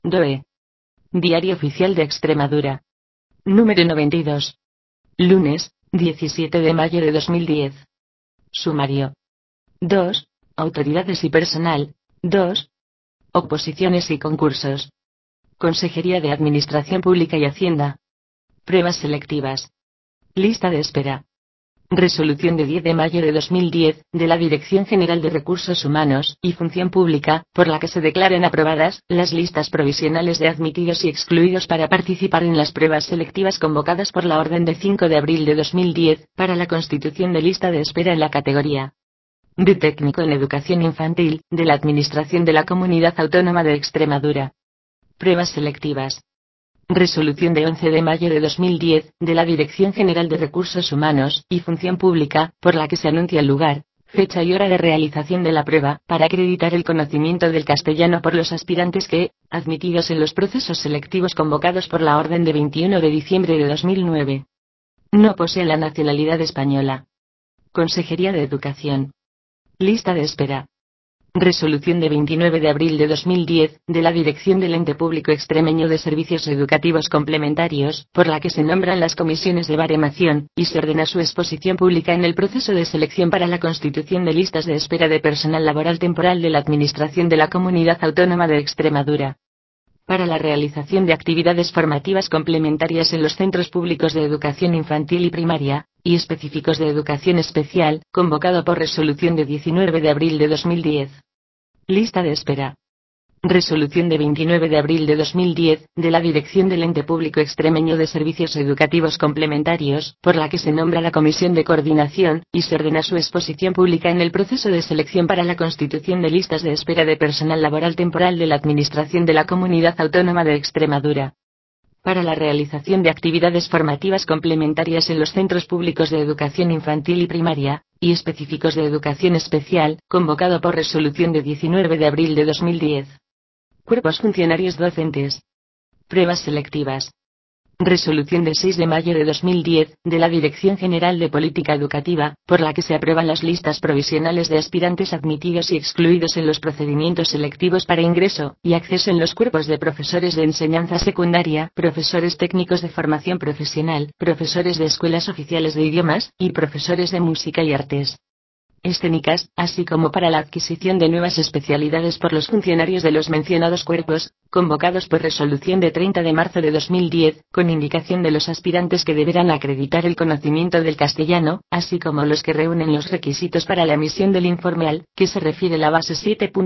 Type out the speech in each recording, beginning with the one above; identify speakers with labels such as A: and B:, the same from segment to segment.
A: DOE. Diario Oficial de Extremadura. Número 92. Lunes, 17 de mayo de 2010. Sumario. 2. Autoridades y personal. 2. Oposiciones y concursos. Consejería de Administración Pública y Hacienda. Pruebas selectivas. Lista de espera. Resolución de 10 de mayo de 2010, de la Dirección General de Recursos Humanos y Función Pública, por la que se declaren aprobadas las listas provisionales de admitidos y excluidos para participar en las pruebas selectivas convocadas por la orden de 5 de abril de 2010, para la constitución de lista de espera en la categoría de técnico en educación infantil, de la Administración de la Comunidad Autónoma de Extremadura. Pruebas selectivas. Resolución de 11 de mayo de 2010, de la Dirección General de Recursos Humanos y Función Pública, por la que se anuncia el lugar, fecha y hora de realización de la prueba, para acreditar el conocimiento del castellano por los aspirantes que, admitidos en los procesos selectivos convocados por la orden de 21 de diciembre de 2009, no poseen la nacionalidad española. Consejería de Educación. Lista de espera. Resolución de 29 de abril de 2010, de la Dirección del Ente Público Extremeño de Servicios Educativos Complementarios, por la que se nombran las comisiones de baremación, y se ordena su exposición pública en el proceso de selección para la constitución de listas de espera de personal laboral temporal de la Administración de la Comunidad Autónoma de Extremadura. Para la realización de actividades formativas complementarias en los centros públicos de educación infantil y primaria, y específicos de educación especial, convocado por resolución de 19 de abril de 2010. Lista de espera. Resolución de 29 de abril de 2010, de la Dirección del Ente Público Extremeño de Servicios Educativos Complementarios, por la que se nombra la Comisión de Coordinación, y se ordena su exposición pública en el proceso de selección para la constitución de listas de espera de personal laboral temporal de la Administración de la Comunidad Autónoma de Extremadura. Para la realización de actividades formativas complementarias en los centros públicos de educación infantil y primaria, y específicos de educación especial, convocado por resolución de 19 de abril de 2010. Cuerpos funcionarios docentes. Pruebas selectivas. Resolución de 6 de mayo de 2010, de la Dirección General de Política Educativa, por la que se aprueban las listas provisionales de aspirantes admitidos y excluidos en los procedimientos selectivos para ingreso y acceso en los cuerpos de profesores de enseñanza secundaria, profesores técnicos de formación profesional, profesores de escuelas oficiales de idiomas, y profesores de música y artes escénicas, así como para la adquisición de nuevas especialidades por los funcionarios de los mencionados cuerpos, convocados por resolución de 30 de marzo de 2010, con indicación de los aspirantes que deberán acreditar el conocimiento del castellano, así como los que reúnen los requisitos para la emisión del informe al que se refiere la base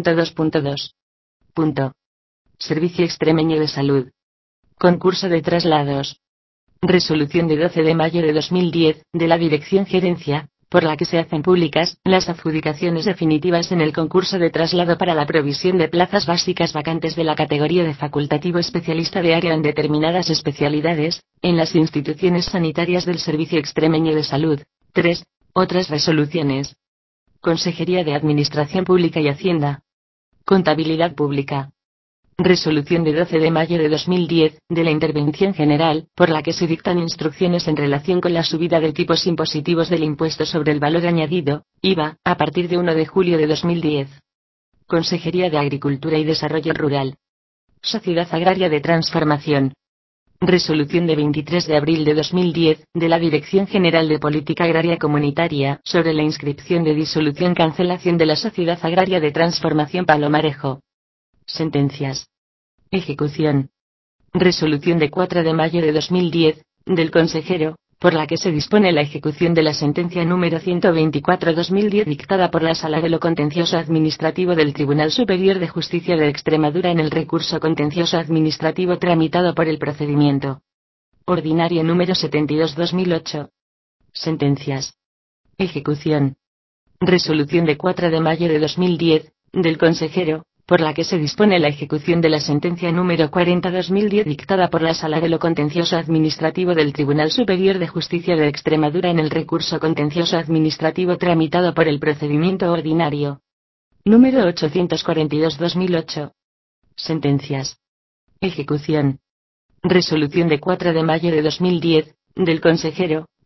A: 7.2.2. Servicio Extremeño de Salud. Concurso de traslados. Resolución de 12 de mayo de 2010, de la Dirección Gerencia, por la que se hacen públicas las adjudicaciones definitivas en el concurso de traslado para la provisión de plazas básicas vacantes de la categoría de facultativo especialista de área en determinadas especialidades, en las instituciones sanitarias del Servicio Extremeño de Salud. 3. Otras resoluciones. Consejería de Administración Pública y Hacienda. Contabilidad Pública. Resolución de 12 de mayo de 2010, de la Intervención General, por la que se dictan instrucciones en relación con la subida de tipos impositivos del impuesto sobre el valor añadido, IVA, a partir de 1 de julio de 2010. Consejería de Agricultura y Desarrollo Rural. Sociedad Agraria de Transformación. Resolución de 23 de abril de 2010, de la Dirección General de Política Agraria Comunitaria, sobre la inscripción de disolución-cancelación de la Sociedad Agraria de Transformación Palomarejo. Sentencias. Ejecución. Resolución de 4 de mayo de 2010, del consejero, por la que se dispone la ejecución de la sentencia número 124/2010 dictada por la Sala de lo Contencioso Administrativo del Tribunal Superior de Justicia de Extremadura en el recurso contencioso administrativo tramitado por el procedimiento ordinario número 72/2008. Sentencias. Ejecución. Resolución de 4 de mayo de 2010, del consejero, por la que se dispone la ejecución de la sentencia número 40/2010 dictada por la Sala de lo Contencioso Administrativo del Tribunal Superior de Justicia de Extremadura en el recurso contencioso administrativo tramitado por el procedimiento ordinario número 842/2008. Sentencias. Ejecución. Resolución de 4 de mayo de 2010, del consejero,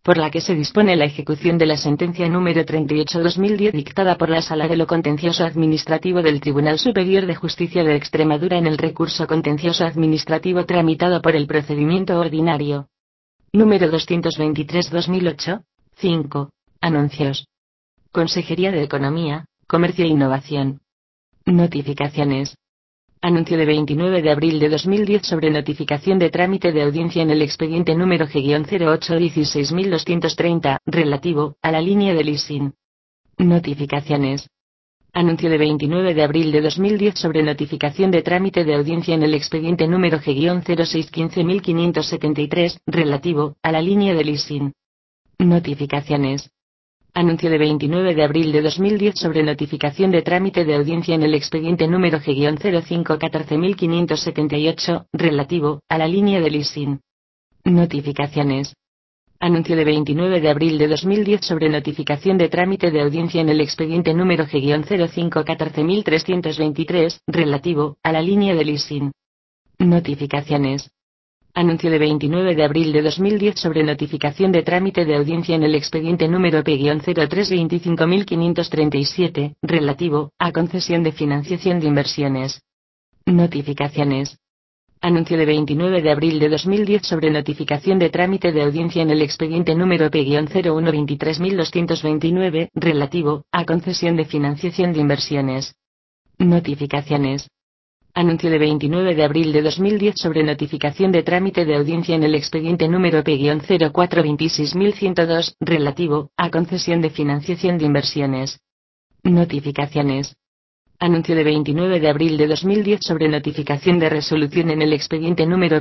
A: por la que se dispone la ejecución de la sentencia número 38/2010 dictada por la Sala de lo Contencioso Administrativo del Tribunal Superior de Justicia de Extremadura en el recurso contencioso administrativo tramitado por el procedimiento ordinario. Número 223/2008, 5. Anuncios. Consejería de Economía, Comercio e Innovación. Notificaciones. Anuncio de 29 de abril de 2010 sobre notificación de trámite de audiencia en el expediente número G-0816230, relativo a la línea de leasing. Notificaciones. Anuncio de 29 de abril de 2010 sobre notificación de trámite de audiencia en el expediente número G-0615573, relativo a la línea de leasing. Notificaciones. Anuncio de 29 de abril de 2010 sobre notificación de trámite de audiencia en el expediente número G-05141578, relativo a la línea de leasing. Notificaciones. Anuncio de 29 de abril de 2010 sobre notificación de trámite de audiencia en el expediente número G-05141323, relativo a la línea de leasing. Notificaciones. Anuncio de 29 de abril de 2010 sobre notificación de trámite de audiencia en el expediente número P-03255537, relativo a concesión de financiación de inversiones. Notificaciones. Anuncio de 29 de abril de 2010 sobre notificación de trámite de audiencia en el expediente número P-01232229, relativo a concesión de financiación de inversiones. Notificaciones. Anuncio de 29 de abril de 2010 sobre notificación de trámite de audiencia en el expediente número P-04266102, relativo a concesión de financiación de inversiones. Notificaciones. Anuncio de 29 de abril de 2010 sobre notificación de resolución en el expediente número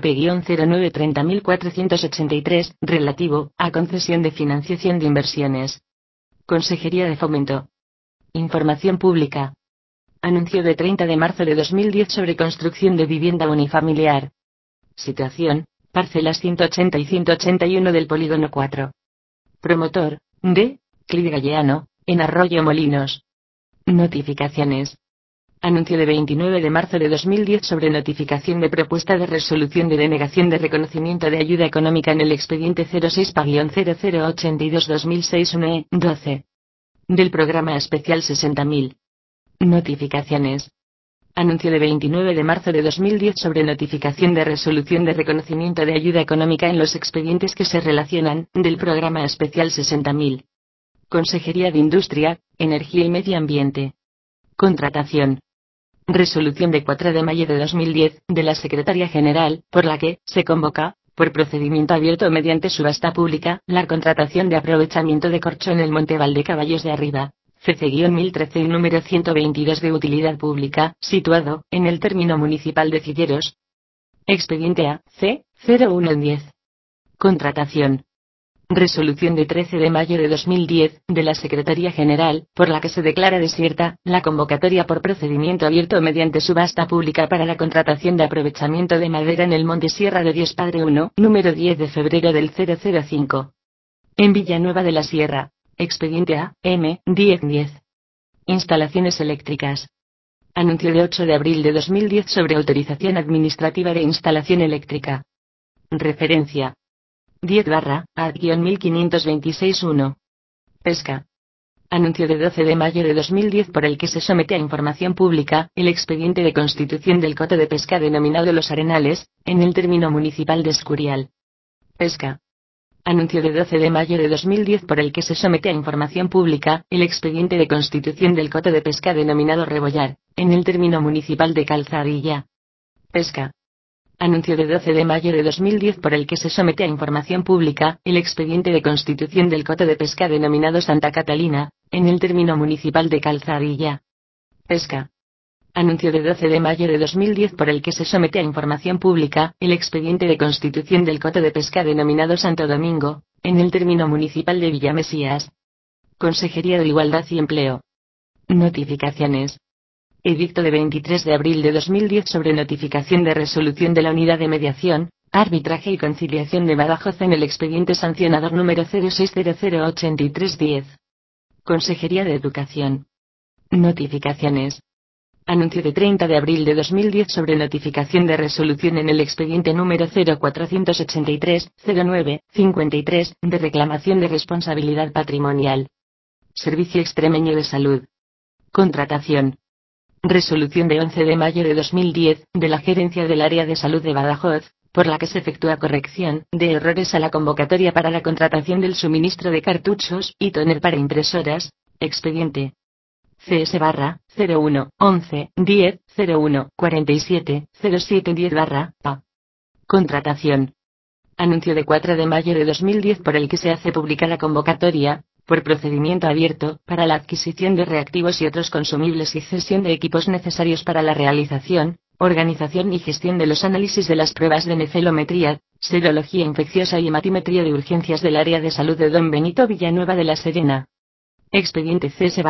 A: P-0930.483, relativo a concesión de financiación de inversiones. Consejería de Fomento. Información pública. Anuncio de 30 de marzo de 2010 sobre construcción de vivienda unifamiliar. Situación, parcelas 180 y 181 del polígono 4. Promotor, D. Clid Galleano, en Arroyo Molinos. Notificaciones. Anuncio de 29 de marzo de 2010 sobre notificación de propuesta de resolución de denegación de reconocimiento de ayuda económica en el expediente 06-0082-2006 12. Del programa especial 60.000. Notificaciones. Anuncio de 29 de marzo de 2010 sobre notificación de resolución de reconocimiento de ayuda económica en los expedientes que se relacionan, del programa especial 60.000. Consejería de Industria, Energía y Medio Ambiente. Contratación. Resolución de 4 de mayo de 2010, de la Secretaría General, por la que, se convoca, por procedimiento abierto mediante subasta pública, la contratación de aprovechamiento de corcho en el Monte Valdecaballos de Arriba. CC-1013 y número 122 de utilidad pública, situado, en el término municipal de Cilleros. Expediente A, C, 0110. Contratación. Resolución de 13 de mayo de 2010, de la Secretaría General, por la que se declara desierta, la convocatoria por procedimiento abierto mediante subasta pública para la contratación de aprovechamiento de madera en el Monte Sierra de Dios Padre 1, número 10 de febrero del 005. En Villanueva de la Sierra. Expediente A, M, 1010. Instalaciones eléctricas. Anuncio de 8 de abril de 2010 sobre autorización administrativa de instalación eléctrica. Referencia. 10/AD-1526-1. Pesca. Anuncio de 12 de mayo de 2010 por el que se somete a información pública, el expediente de constitución del coto de pesca denominado Los Arenales, en el término municipal de Escurial. Pesca. Anuncio de 12 de mayo de 2010 por el que se somete a información pública, el expediente de constitución del coto de pesca denominado Rebollar, en el término municipal de Calzadilla. Pesca. Anuncio de 12 de mayo de 2010 por el que se somete a información pública, el expediente de constitución del coto de pesca denominado Santa Catalina, en el término municipal de Calzadilla. Pesca. Anuncio de 12 de mayo de 2010 por el que se somete a información pública, el expediente de constitución del coto de pesca denominado Santo Domingo, en el término municipal de Villamesías. Consejería de Igualdad y Empleo. Notificaciones. Edicto de 23 de abril de 2010 sobre notificación de resolución de la Unidad de Mediación, Arbitraje y Conciliación de Badajoz en el expediente sancionador número 06008310. Consejería de Educación. Notificaciones. Anuncio de 30 de abril de 2010 sobre notificación de resolución en el expediente número 0483-09-53 de reclamación de responsabilidad patrimonial. Servicio Extremeño de Salud. Contratación. Resolución de 11 de mayo de 2010 de la Gerencia del Área de Salud de Badajoz, por la que se efectúa corrección de errores a la convocatoria para la contratación del suministro de cartuchos y tóner para impresoras. Expediente CS/01-11-10-01-47-07-10/A. Contratación. Anuncio de 4 de mayo de 2010 por el que se hace pública la convocatoria, por procedimiento abierto, para la adquisición de reactivos y otros consumibles y cesión de equipos necesarios para la realización, organización y gestión de los análisis de las pruebas de nefalometría, serología infecciosa y hematimetría de urgencias del área de salud de Don Benito Villanueva de la Serena. Expediente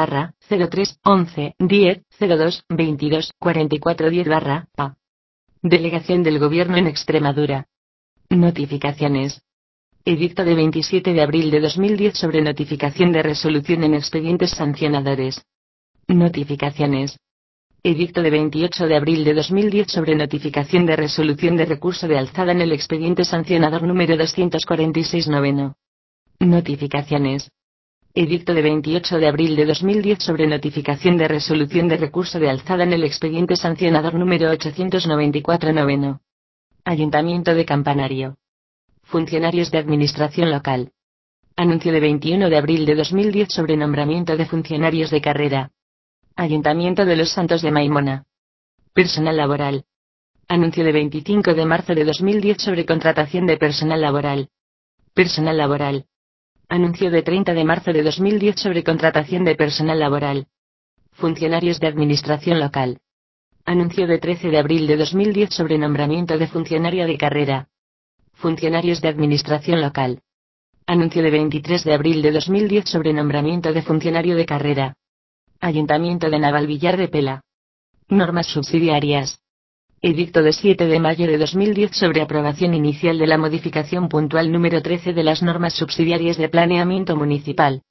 A: CS/03-11-10-02-22-44-10/A. Delegación del Gobierno en Extremadura. Notificaciones. Edicto de 27 de abril de 2010 sobre notificación de resolución en expedientes sancionadores. Notificaciones. Edicto de 28 de abril de 2010 sobre notificación de resolución de recurso de alzada en el expediente sancionador número 246 noveno. Notificaciones. Edicto de 28 de abril de 2010 sobre notificación de resolución de recurso de alzada en el expediente sancionador número 894 noveno. Ayuntamiento de Campanario. Funcionarios de Administración Local. Anuncio de 21 de abril de 2010 sobre nombramiento de funcionarios de carrera. Ayuntamiento de Los Santos de Maimona. Personal laboral. Anuncio de 25 de marzo de 2010 sobre contratación de personal laboral. Personal laboral. Anuncio de 30 de marzo de 2010 sobre contratación de personal laboral. Funcionarios de Administración Local. Anuncio de 13 de abril de 2010 sobre nombramiento de funcionario de carrera. Funcionarios de Administración Local. Anuncio de 23 de abril de 2010 sobre nombramiento de funcionario de carrera. Ayuntamiento de Navalvillar de Pela. Normas subsidiarias. Edicto de 7 de mayo de 2010 sobre aprobación inicial de la modificación puntual número 13 de las normas subsidiarias de planeamiento municipal.